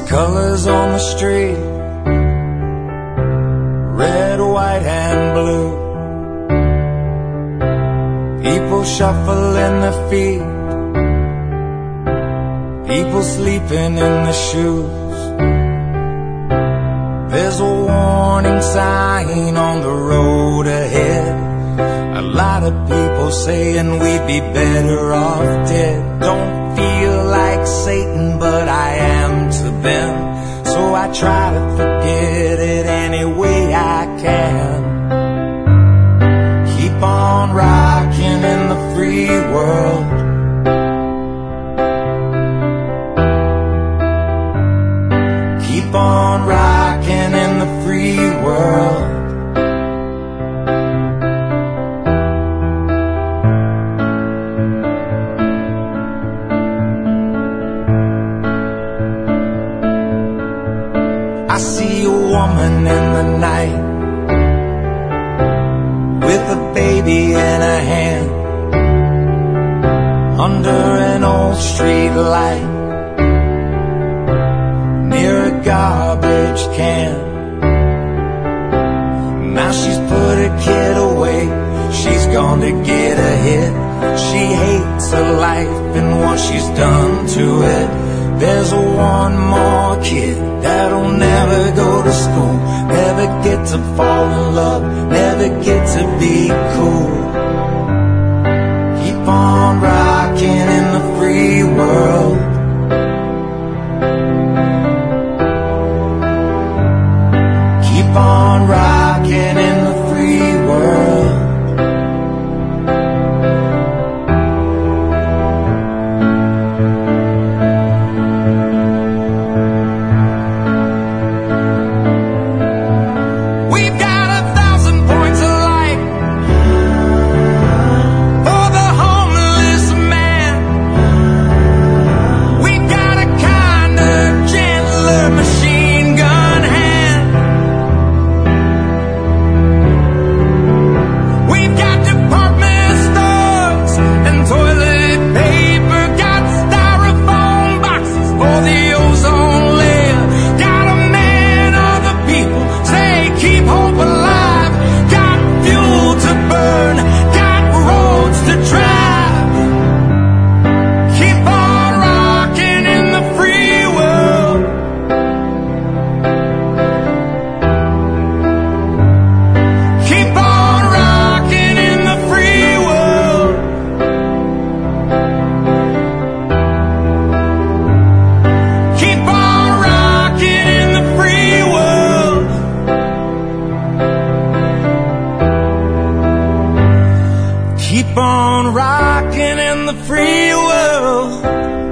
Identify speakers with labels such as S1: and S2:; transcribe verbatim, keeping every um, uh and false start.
S1: colors on the street, red, white, and blue. People shuffling their feet, people sleeping in their shoes. There's a warning sign on the road ahead. A lot of people saying we'd be better off dead. Don't feel like Satan, but I am to them. So I try to forget it any way I can. Keep on rocking in the free world. Keep on rocking in the free world. I see a woman in the night with a baby in her hand under an old street light near a garbage can. Now she's put her kid away, she's gone to get a hit. She hates her life and what she's done to it. There's a one more kid that'll never go to school, never get to fall in love, never get to be cool. Keep on rocking in the free world. Keep on rocking in the free world. Keep on rocking in the free world.